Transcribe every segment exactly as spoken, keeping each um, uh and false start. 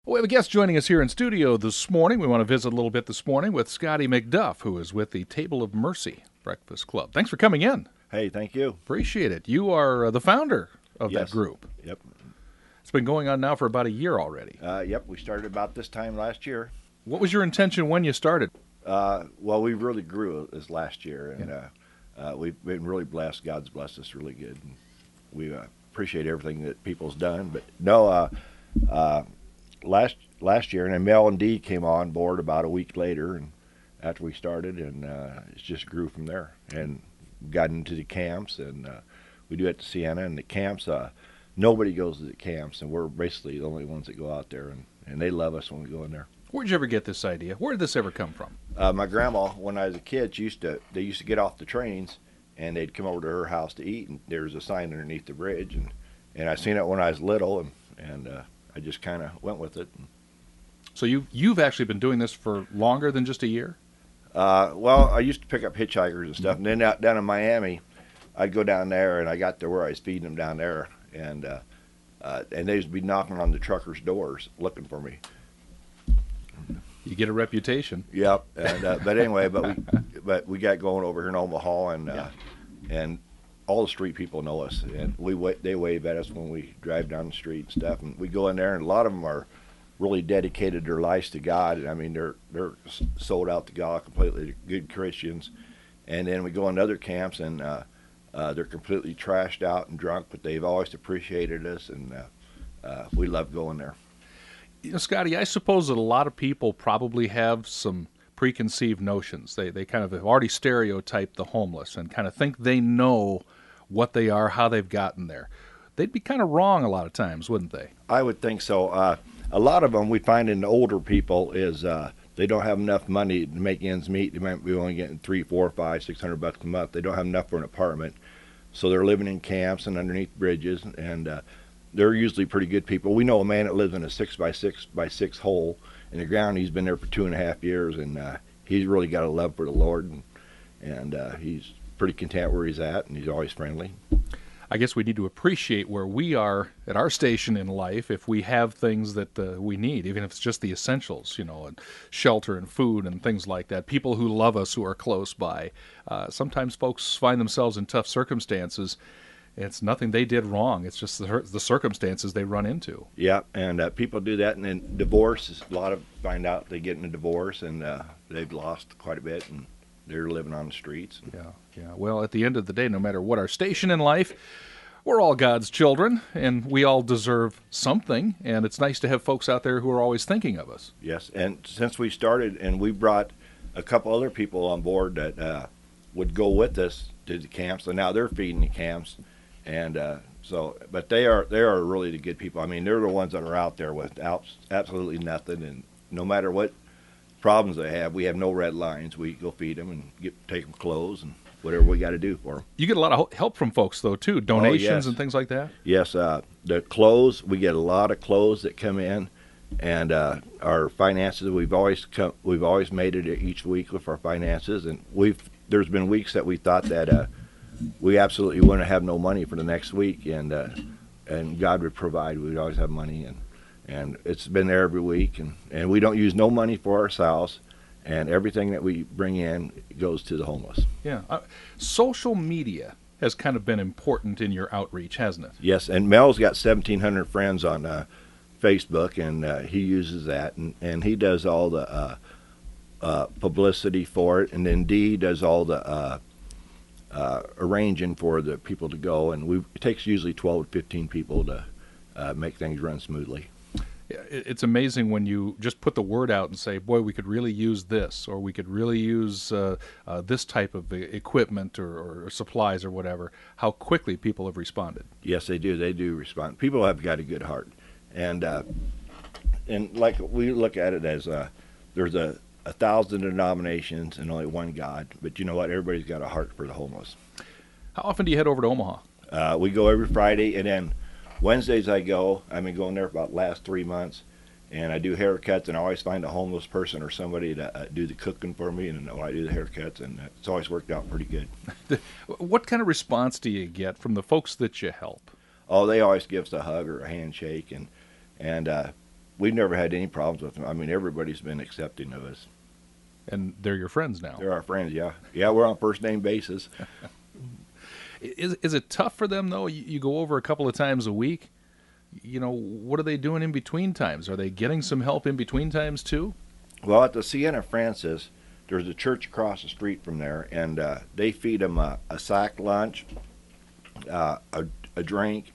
We have a guest joining us here in studio this morning. We want to visit a little bit this morning with Scotty McDuff, who is with the Table of Mercy Breakfast Club. Thanks for coming in. Hey, thank you. Appreciate it. You are uh, the founder of Yes. that group. Yep. It's been going on now for about a year already. Uh, yep, we started about this time last year. What was your intention when you started? Uh, well, we really grew this last year, and Yeah. uh, uh, we've been really blessed. God's blessed us really good. And we uh, appreciate everything that people's done. But no, uh, uh, last last year, and then Mel and Dee came on board about a week later, and after we started, and uh, it just grew from there. And got into the camps, and uh, we do it at Sienna, and the camps. Uh, nobody goes to the camps, and we're basically the only ones that go out there, and, and they love us when we go in there. Where'd you ever get this idea? Where did this ever come from? Uh, my grandma, when I was a kid, she used to they used to get off the trains and they'd come over to her house to eat, and there was a sign underneath the bridge, and, and I seen it when I was little, and and uh, I just kind of went with it. So you you've actually been doing this for longer than just a year? Uh, well, I used to pick up hitchhikers and stuff, and then out down in Miami, I'd go down there, and I got to where I was feeding them down there, and uh, uh, and they would be knocking on the truckers' doors looking for me. You get a reputation. Yep. And uh, but anyway, but we but we got going over here in Omaha, and uh, and all the street people know us, and we wa- they wave at us when we drive down the street and stuff, and we go in there, and a lot of them are really dedicated their lives to God. I mean, they're they're s- sold out to God completely, good Christians. And then we go into other camps, and uh, uh, they're completely trashed out and drunk, but they've always appreciated us, and uh, uh, we love going there. You know, Scotty, I suppose that a lot of people probably have some preconceived notions. They they kind of have already stereotyped the homeless and kind of think they know what they are, how they've gotten there. They'd be kind of wrong a lot of times, wouldn't they? I would think so. Uh, a lot of them we find in the older people is uh, they don't have enough money to make ends meet. They might be only getting three, four, five, six hundred bucks a month. They don't have enough for an apartment, so they're living in camps and underneath bridges, and uh, they're usually pretty good people. We know a man that lives in a six by six by six hole in the ground. He's been there for two and a half years, and uh, he's really got a love for the Lord, and and uh, he's pretty content where he's at, and he's always friendly. I guess we need to appreciate where we are at our station in life if we have things that uh, we need, even if it's just the essentials, you know, and shelter and food and things like that. People who love us who are close by. Uh, sometimes folks find themselves in tough circumstances. It's nothing they did wrong. It's just the, the circumstances they run into. Yeah, and uh, people do that, and then divorce is a lot of find out they get in a divorce, and uh, they've lost quite a bit, and they're living on the streets. Yeah, yeah. Well, at the end of the day, no matter what our station in life, we're all God's children, and we all deserve something, and it's nice to have folks out there who are always thinking of us. Yes, and since we started, and we brought a couple other people on board that uh, would go with us to the camps, and now they're feeding the camps, and uh, so, but they are they are really the good people. I mean, they're the ones that are out there without absolutely nothing, and no matter what problems they have, we have no red lines. We go feed them and get take them clothes and whatever we got to do for them. You get a lot of help from folks, though, too, donations yes. and things like that? Yes, uh, the clothes, we get a lot of clothes that come in, and uh, our finances, we've always come, we've always made it each week with our finances, and we've there's been weeks that we thought that uh, we absolutely wouldn't have no money for the next week, and uh, and God would provide. We'd always have money, and and it's been there every week, and, and we don't use no money for ourselves, and everything that we bring in goes to the homeless. Yeah. Uh, social media has kind of been important in your outreach, hasn't it? Yes, and Mel's got seventeen hundred friends on uh, Facebook, and uh, he uses that, and, and he does all the uh, uh, publicity for it, and then Dee does all the uh, uh, arranging for the people to go, and we, it takes usually twelve to fifteen people to uh, make things run smoothly. Yeah, it- It's amazing when you just put the word out and say, boy, we could really use this, or we could really use uh, uh, this type of e- equipment or, or supplies or whatever, how quickly people have responded. Yes, they do. They do respond. People have got a good heart, and uh, and like we look at it as uh, there's a, a thousand denominations and only one God. But you know what? Everybody's got a heart for the homeless. How often do you head over to Omaha? Uh, we go every Friday, and then Wednesdays I go. I've been going there for about the last three months, and I do haircuts, and I always find a homeless person or somebody to uh, do the cooking for me, and I do the haircuts, and it's always worked out pretty good. What kind of response do you get from the folks that you help? Oh, they always give us a hug or a handshake, and and uh, we've never had any problems with them. I mean, everybody's been accepting of us. And they're your friends now. They're our friends, yeah. Yeah, we're on first name basis. Is is it tough for them though? You, you go over a couple of times a week. You know, what are they doing in between times? Are they getting some help in between times too? Well, at the Sienna Francis, there's a church across the street from there, and uh, they feed them a, a sack lunch, uh, a, a drink,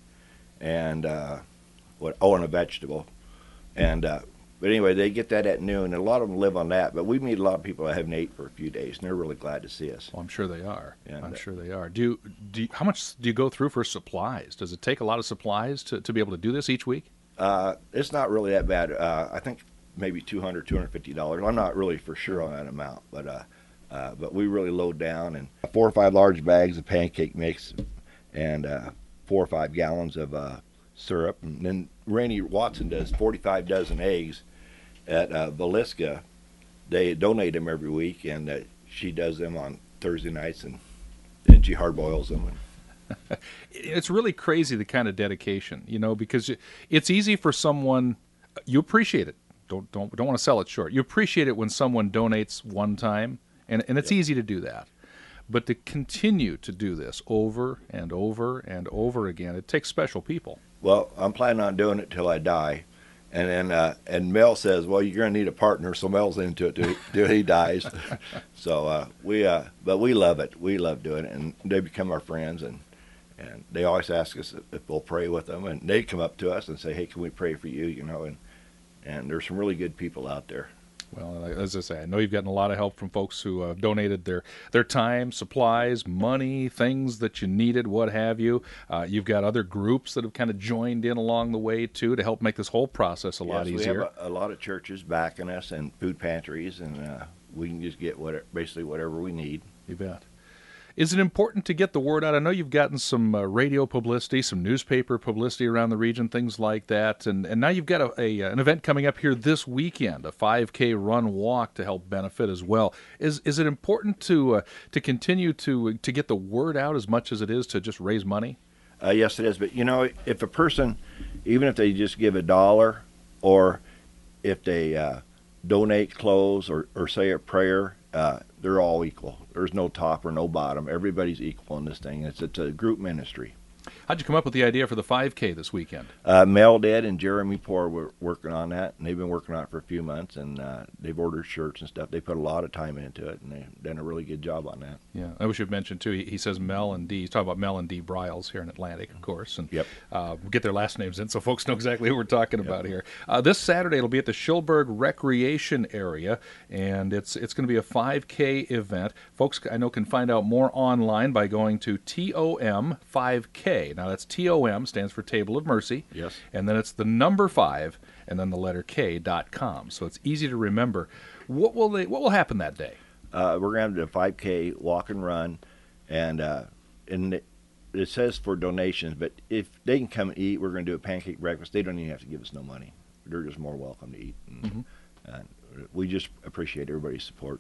and uh, what? Oh, and a vegetable. And uh, but anyway, they get that at noon, and a lot of them live on that. But we meet a lot of people that haven't ate for a few days, and they're really glad to see us. Well, I'm sure they are. And, I'm uh, sure they are. Do you, do you, how much do you go through for supplies? Does it take a lot of supplies to, to be able to do this each week? Uh, it's not really that bad. Uh, I think maybe two hundred dollars, two hundred fifty dollars. I'm not really for sure on that amount, but uh, uh, but we really load down, and four or five large bags of pancake mix, and uh, four or five gallons of uh, syrup, and then Rainey Watson does forty-five dozen eggs at uh, Velisca. They donate them every week, and uh, she does them on Thursday nights, and then she hard boils them. And It's really crazy, the kind of dedication, you know, because it's easy for someone. You appreciate it. Don't don't don't want to sell it short. You appreciate it when someone donates one time, and and it's Yep. easy to do that. But to continue to do this over and over and over again, it takes special people. Well, I'm planning on doing it till I die. And then uh, and Mel says, well, you're going to need a partner, so Mel's into it till, till he dies. So uh, we, uh, but we love it. We love doing it, and they become our friends, and and they always ask us if, if we'll pray with them, and they come up to us and say, hey, can we pray for you? You know, and and there's some really good people out there. Well, as I say, I know you've gotten a lot of help from folks who uh, donated their, their time, supplies, money, things that you needed, what have you. Uh, you've got other groups that have kind of joined in along the way, too, to help make this whole process a lot Yes, easier. we have a, a lot of churches backing us and food pantries, and uh, we can just get what, basically whatever we need. You bet. Is it important to get the word out? I know you've gotten some uh, radio publicity, some newspaper publicity around the region, things like that, and, and now you've got a, a an event coming up here this weekend, a five K run walk to help benefit as well. Is is it important to uh, to continue to to get the word out as much as it is to just raise money? Uh, yes, it is. But, you know, if a person, even if they just give a dollar, or if they uh, donate clothes or, or say a prayer, uh, they're all equal. There's no top or no bottom. Everybody's equal in this thing. It's, it's a group ministry. How'd you come up with the idea for the five K this weekend? Uh, Mel did, and Jeremy Poor were working on that, and they've been working on it for a few months, and uh, they've ordered shirts and stuff. They put a lot of time into it, and they've done a really good job on that. Yeah, I wish you'd mentioned too. He, he says Mel and Dee. He's talking about Mel and Dee Bryles here in Atlantic, of course, and Yep. uh, we'll get their last names in so folks know exactly who we're talking about here. Uh, this Saturday it'll be at the Schilberg Recreation Area, and it's it's going to be a five K event. Folks, I know can find out more online by going to T O M five K. Now that's T O M stands for Table of Mercy. Yes. And then it's the number five, and then the letter K dot com. So it's easy to remember. What will they? What will happen that day? Uh, we're going to do a five K walk and run, and uh, and it, it says for donations, but if they can come and eat, we're going to do a pancake breakfast. They don't even have to give us no money. They're just more welcome to eat. And, Mhm. and we just appreciate everybody's support.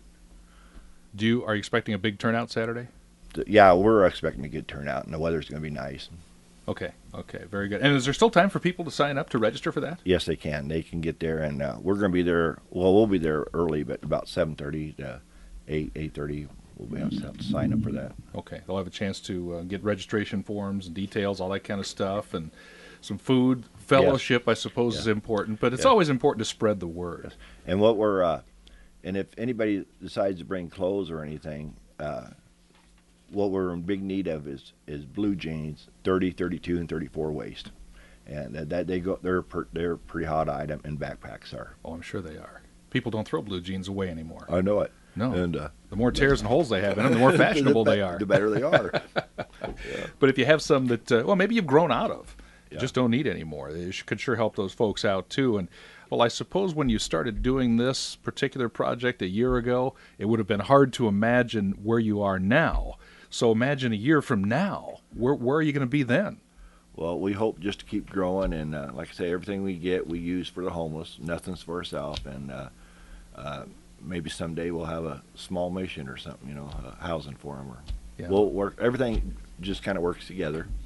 Do you are you expecting a big turnout Saturday? Yeah, we're expecting a good turnout, and the weather's going to be nice. Okay, okay, very good. And is there still time for people to sign up to register for that? Yes, they can. They can get there, and uh, we're going to be there. Well, we'll be there early, but about seven thirty to eight eight thirty, we'll be able to sign up for that. Okay, they'll have a chance to uh, get registration forms and details, all that kind of stuff, and some food. Fellowship, I suppose, Yeah. is important, but it's Yeah. always important to spread the word. Yes. And what we're, uh, and if anybody decides to bring clothes or anything, uh, what we're in big need of is is blue jeans, thirty, thirty-two, and thirty-four waist, and that, that they go they're per, they're a pretty hot item, and backpacks are. Oh, I'm sure they are. People don't throw blue jeans away anymore. I know it. No. And uh, The more tears and holes they have in them, the more fashionable the, they are. The better they are. Yeah. But if you have some that, uh, well, maybe you've grown out of, you Yeah. just don't need anymore, they sh- could sure help those folks out too. And well, I suppose when you started doing this particular project a year ago, it would have been hard to imagine where you are now. So imagine a year from now, where where are you going to be then? Well, we hope just to keep growing, and uh, like I say, everything we get we use for the homeless. Nothing's for ourselves, and uh, uh, maybe someday we'll have a small mission or something, you know, uh, housing for them. Or Yeah. we'll work. Everything just kind of works together.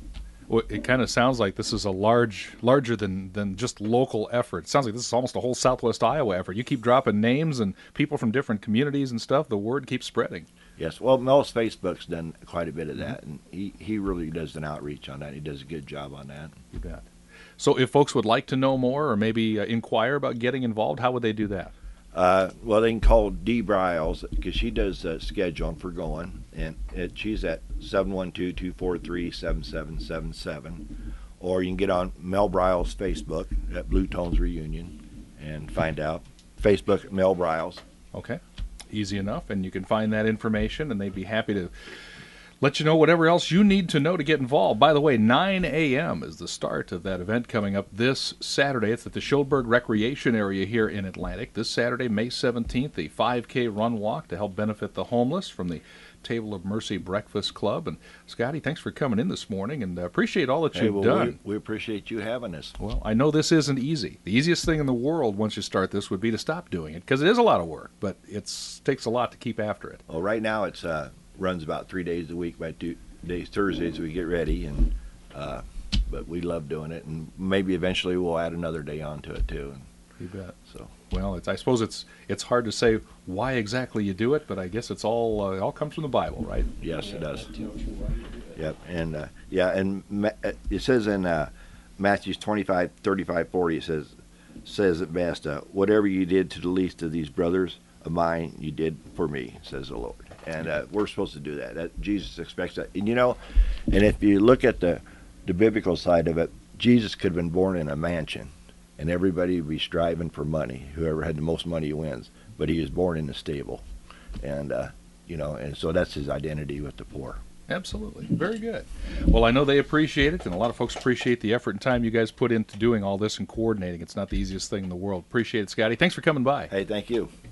Well, it kind of sounds like this is a large, larger than, than just local effort. It sounds like this is almost a whole Southwest Iowa effort. You keep dropping names and people from different communities and stuff. The word keeps spreading. Yes, well, Mel's Facebook's done quite a bit of that, and he, he really does an outreach on that. He does a good job on that. You bet. So if folks would like to know more or maybe uh, inquire about getting involved, how would they do that? Uh, well, they can call Dee Bryles because she does uh, scheduling for going, and it, she's at seven one two, two four three, seven seven seven seven. Or you can get on Mel Bryles' Facebook at Blue Tones Reunion and find out. Facebook at Mel Bryles. Okay. Easy enough, and you can find that information, and they'd be happy to let you know whatever else you need to know to get involved. By the way, nine a.m. is the start of that event coming up this Saturday. It's at the Schoenberg Recreation Area here in Atlantic. This Saturday, May seventeenth, the five K run walk to help benefit the homeless from the Table of Mercy Breakfast Club. And Scotty, thanks for coming in this morning, and uh, appreciate all that Hey, you've well, done. We, we appreciate you having us. Well, I know this isn't easy. The easiest thing in the world once you start this would be to stop doing it, because it is a lot of work, but it takes a lot to keep after it. Well, right now it's uh, runs about three days a week. By two days, Thursdays we get ready, and uh, but we love doing it, and maybe eventually we'll add another day onto it too. And You bet. so, Well, it's, I suppose it's it's hard to say why exactly you do it, but I guess it's all uh, it all comes from the Bible, right? yes, it does. Yep, and uh, yeah, and Ma- it says in uh, Matthew twenty-five, thirty-five, forty, it says says it best. Uh, Whatever you did to the least of these brothers of mine, you did for me, says the Lord. And uh, we're supposed to do that. that. Jesus expects that. And you know, and if you look at the the biblical side of it, Jesus could have been born in a mansion, and everybody would be striving for money. Whoever had the most money wins. But he was born in a stable, and uh, you know, and so that's his identity with the poor. Absolutely. Very good. Well, I know they appreciate it, and a lot of folks appreciate the effort and time you guys put into doing all this and coordinating. It's not the easiest thing in the world. Appreciate it, Scotty. Thanks for coming by. Hey, thank you.